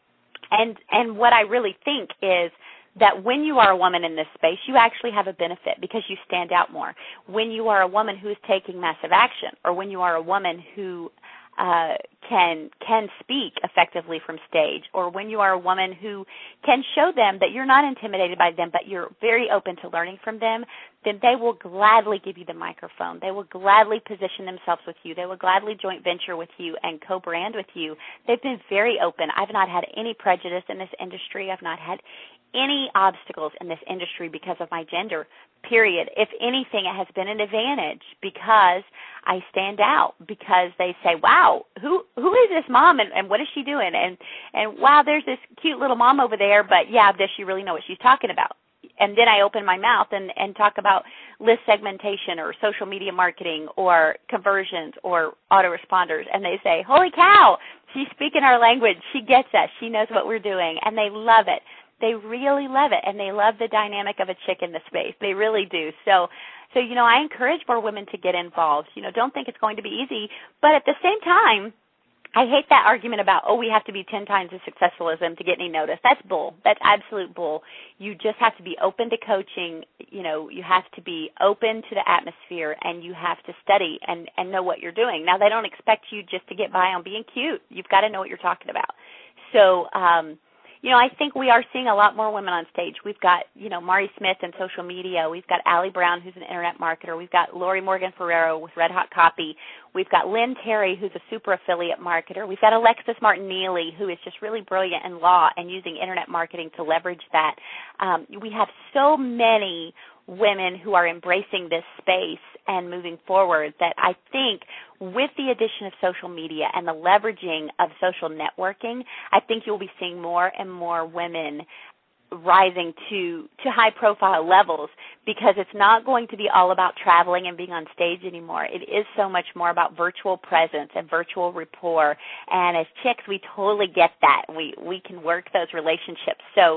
And what I really think is that when you are a woman in this space, you actually have a benefit because you stand out more. When you are a woman who is taking massive action, or when you are a woman who can speak effectively from stage, or when you are a woman who can show them that you're not intimidated by them, but you're very open to learning from them, then they will gladly give you the microphone. They will gladly position themselves with you. They will gladly joint venture with you and co-brand with you. They've been very open. I've not had any prejudice in this industry. I've not had any obstacles in this industry because of my gender, period. If anything, it has been an advantage because I stand out, because they say, wow, who is this mom and what is she doing? And wow, there's this cute little mom over there, but yeah, does she really know what she's talking about? And then I open my mouth and talk about list segmentation or social media marketing or conversions or autoresponders, and they say, holy cow, she's speaking our language. She gets us. She knows what we're doing, and they love it. They really love it, and they love the dynamic of a chick in the space. They really do. So I encourage more women to get involved. Don't think it's going to be easy, but at the same time, I hate that argument about, we have to be 10 times as successful as them to get any notice. That's bull. That's absolute bull. You just have to be open to coaching. You have to be open to the atmosphere, and you have to study and know what you're doing. Now, they don't expect you just to get by on being cute. You've got to know what you're talking about. So, I think we are seeing a lot more women on stage. We've got, Mari Smith in social media. We've got Allie Brown, who's an internet marketer. We've got Lori Morgan Ferrero with Red Hot Copy. We've got Lynn Terry, who's a super affiliate marketer. We've got Alexis Martin-Neely, who is just really brilliant in law and using internet marketing to leverage that. We have so many women who are embracing this space and moving forward that I think with the addition of social media and the leveraging of social networking, I think you'll be seeing more and more women rising to high-profile levels, because it's not going to be all about traveling and being on stage anymore. It is so much more about virtual presence and virtual rapport. And as chicks, we totally get that. We can work those relationships. So,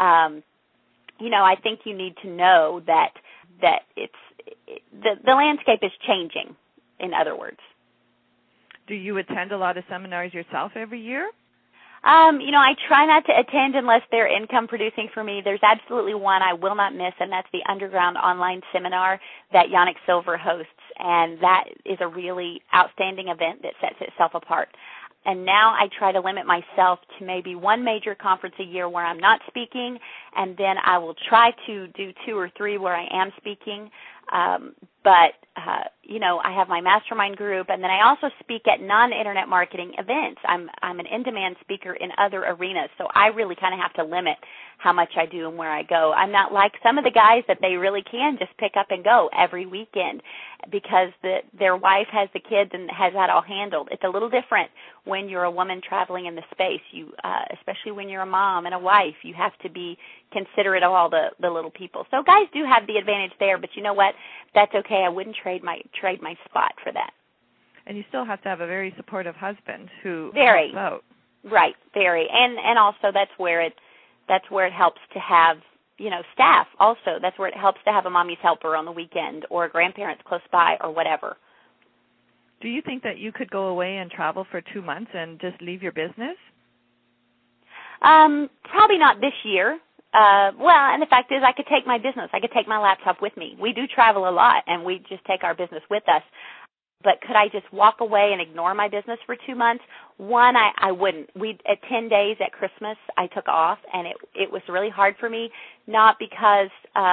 I think you need to know that it's the landscape is changing, in other words. Do you attend a lot of seminars yourself every year? I try not to attend unless they're income producing for me. There's absolutely one I will not miss, and that's the Underground Online Seminar that Yannick Silver hosts, and that is a really outstanding event that sets itself apart. And now I try to limit myself to maybe one major conference a year where I'm not speaking, and then I will try to do 2 or 3 where I am speaking. But, I have my mastermind group, and then I also speak at non-internet marketing events. I'm an in-demand speaker in other arenas, so I really kind of have to limit how much I do and where I go. I'm not like some of the guys that they really can just pick up and go every weekend because their wife has the kids and has that all handled. It's a little different when you're a woman traveling in the space. You, especially when you're a mom and a wife, you have to be considerate of all the little people. So guys do have the advantage there, but you know what? That's okay. I wouldn't trade my spot for that. And you still have to have a very supportive husband who helps out. Right, very. And also that's where it helps to have, staff also. That's where it helps to have a mommy's helper on the weekend or grandparents close by or whatever. Do you think that you could go away and travel for 2 months and just leave your business? Probably not this year. And the fact is I could take my business. I could take my laptop with me. We do travel a lot, and we just take our business with us. But could I just walk away and ignore my business for 2 months? One, I wouldn't. At 10 days at Christmas, I took off, and it was really hard for me, not because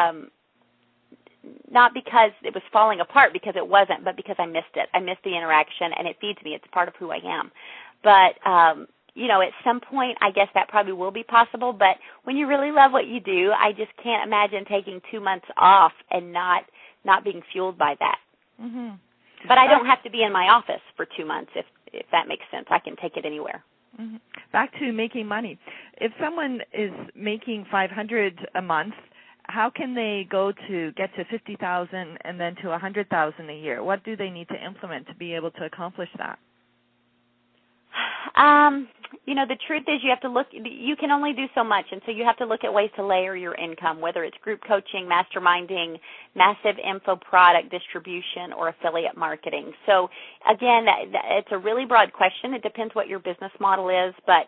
it was falling apart, because it wasn't, but because I missed it. I missed the interaction, and it feeds me. It's part of who I am. But, at some point, I guess that probably will be possible. But when you really love what you do, I just can't imagine taking 2 months off and not being fueled by that. Mm-hmm. But I don't have to be in my office for 2 months, if that makes sense. I can take it anywhere. Mm-hmm. Back to making money. If someone is making $500 a month, how can they get to $50,000 and then to $100,000 a year? What do they need to implement to be able to accomplish that? The truth is you can only do so much, and so you have to look at ways to layer your income, whether it's group coaching, masterminding, massive info product distribution, or affiliate marketing. So, again, it's a really broad question. It depends what your business model is, but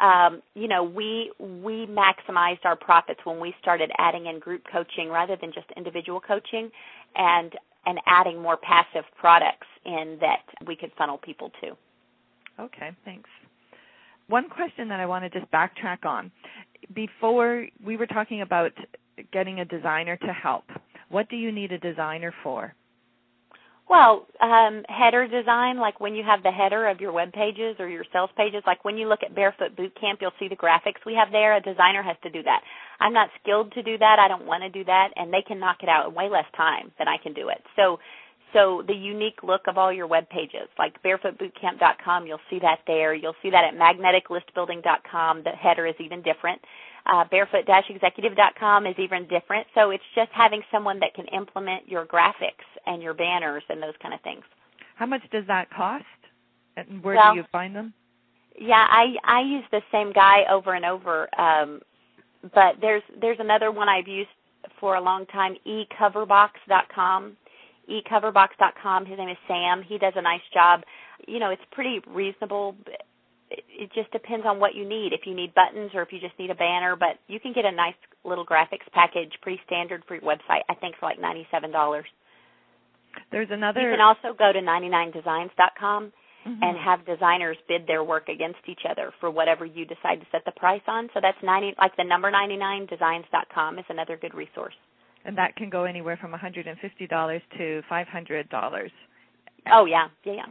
we maximized our profits when we started adding in group coaching rather than just individual coaching, and adding more passive products in that we could funnel people to. Okay, thanks. One question that I want to just backtrack on. Before, we were talking about getting a designer to help. What do you need a designer for? Well, header design, like when you have the header of your web pages or your sales pages, like when you look at Barefoot Bootcamp, you'll see the graphics we have there. A designer has to do that. I'm not skilled to do that. I don't want to do that, and they can knock it out in way less time than I can do it. So the unique look of all your web pages, like barefootbootcamp.com, you'll see that there. You'll see that at magneticlistbuilding.com. The header is even different. Barefoot-executive.com is even different. So it's just having someone that can implement your graphics and your banners and those kind of things. How much does that cost? And where do you find them? Yeah, I use the same guy over and over. But there's another one I've used for a long time, ecoverbox.com. ecoverbox.com. His name is Sam. He does a nice job. It's pretty reasonable. It just depends on what you need, if you need buttons or if you just need a banner. But you can get a nice little graphics package, pretty standard for your website, I think for like $97. There's another. You can also go to 99designs.com and have designers bid their work against each other for whatever you decide to set the price on. So that's the number 99designs.com is another good resource. And that can go anywhere from $150 to $500. Oh, yeah.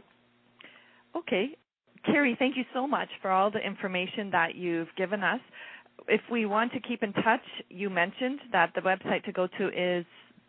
Okay. Carrie, thank you so much for all the information that you've given us. If we want to keep in touch, you mentioned that the website to go to is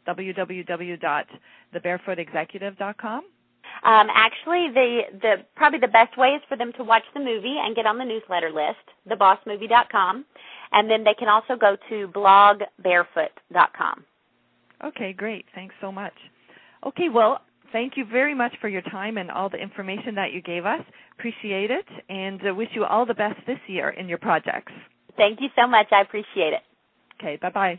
www.thebarefootexecutive.com. Actually, probably the best way is for them to watch the movie and get on the newsletter list, thebossmovie.com, and then they can also go to blogbarefoot.com. Okay, great. Thanks so much. Okay, well, thank you very much for your time and all the information that you gave us. Appreciate it, and wish you all the best this year in your projects. Thank you so much. I appreciate it. Okay, bye-bye.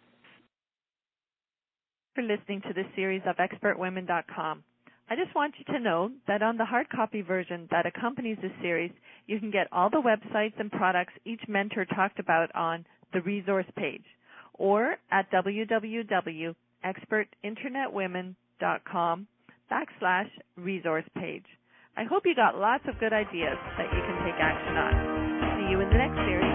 For listening to this series of expertwomen.com. I just want you to know that on the hard copy version that accompanies this series, you can get all the websites and products each mentor talked about on the resource page or at www.expertinternetwomen.com/resource page. I hope you got lots of good ideas that you can take action on. See you in the next series.